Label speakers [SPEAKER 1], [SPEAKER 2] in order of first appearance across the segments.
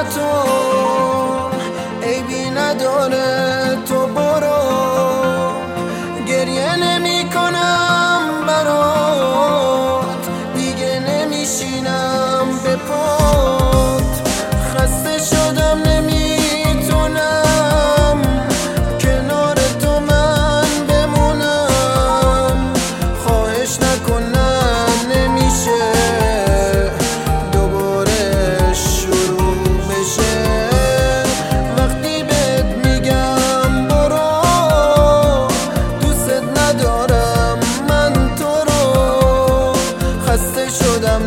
[SPEAKER 1] تو عیبی نداره، تو برو، گریه نمی کنم برات، دیگه نمیشینم به پات. خسته شدم نمیتونم کنار تو من بمونم، خواهش نکنم نمیشه دوباره شروع بشه. وقتی بهت میگم برو، دوست ندارم من تو رو، خسته شدم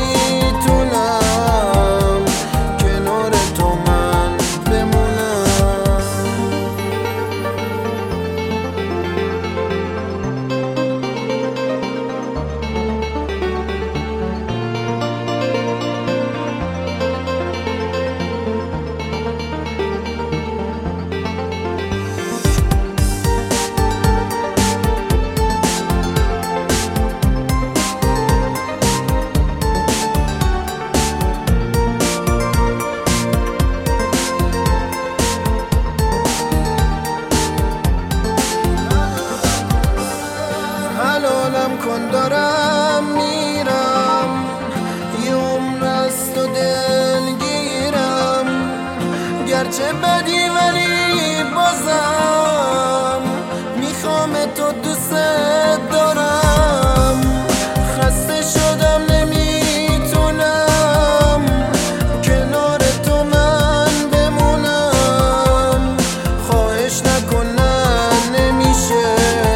[SPEAKER 1] نمیتونم کنار تو من بمونم. حلالم کن دارم میرم، یه عمر از تو دلگیرم، گرچه بدی ولی بازم میخوام تو دوست دارم. خسته شدم نمیتونم کنار تو من بمونم، خواهش نکنم نمیشه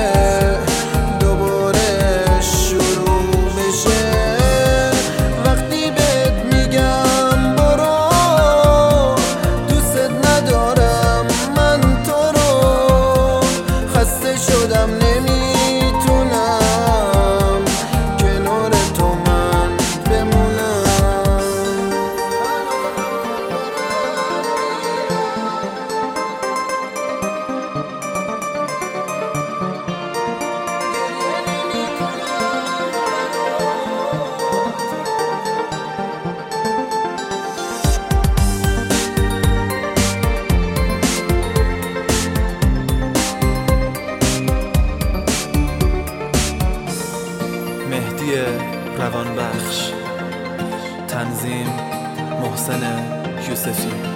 [SPEAKER 1] شدم نمیتونم کنار تو من بمونم.
[SPEAKER 2] مهدی روانبخش، تنظیم محسن یوسفی.